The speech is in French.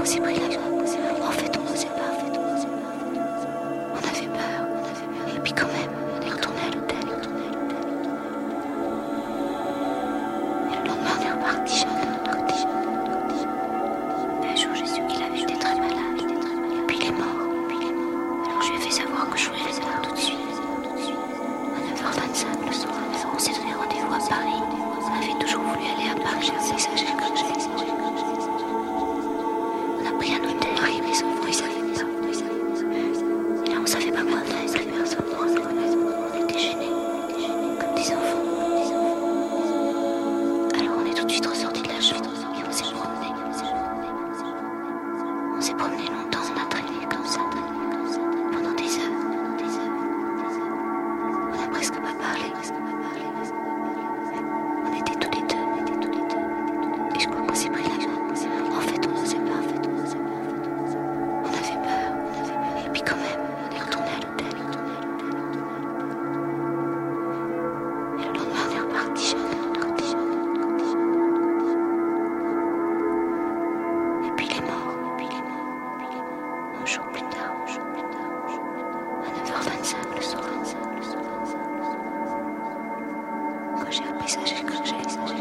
s'est pris l'avion. En fait, on n'osait pas. On avait peur. Et puis quand même, on est retourné à l'hôtel. Et le lendemain, on est reparti chacun de notre côté. Un jour, j'ai su qu'il avait été très malade. Et puis il est mort. Alors je lui ai fait savoir que je voulais le voir tout de suite. À 9h25 le soir, on s'est donné rendez-vous à Paris. On avait toujours voulu aller à Paris, j'ai fait ça, on a pris un hôtel, Marie, mes enfants, ils savaient pas. Et là, on savait pas quoi faire, plus personne pour nous connaître. On était gênés, comme des enfants. Alors on est tout de suite ressortis de la chambre et on s'est promenés. On s'est promenés longtemps, on a traîné comme ça, pendant des heures. On a presque pas parlé. On était tous les deux. Et je crois qu'on s'est pris l'avion. En fait, on n'osait pas. On avait peur. Et puis quand même, on est retourné à l'hôtel. Et le lendemain, on est reparti chacun de notre côté. Et puis il est mort. Un jour plus tard. À 9h25 le soir. Quand j'ai appris ça, j'ai cru que j'allais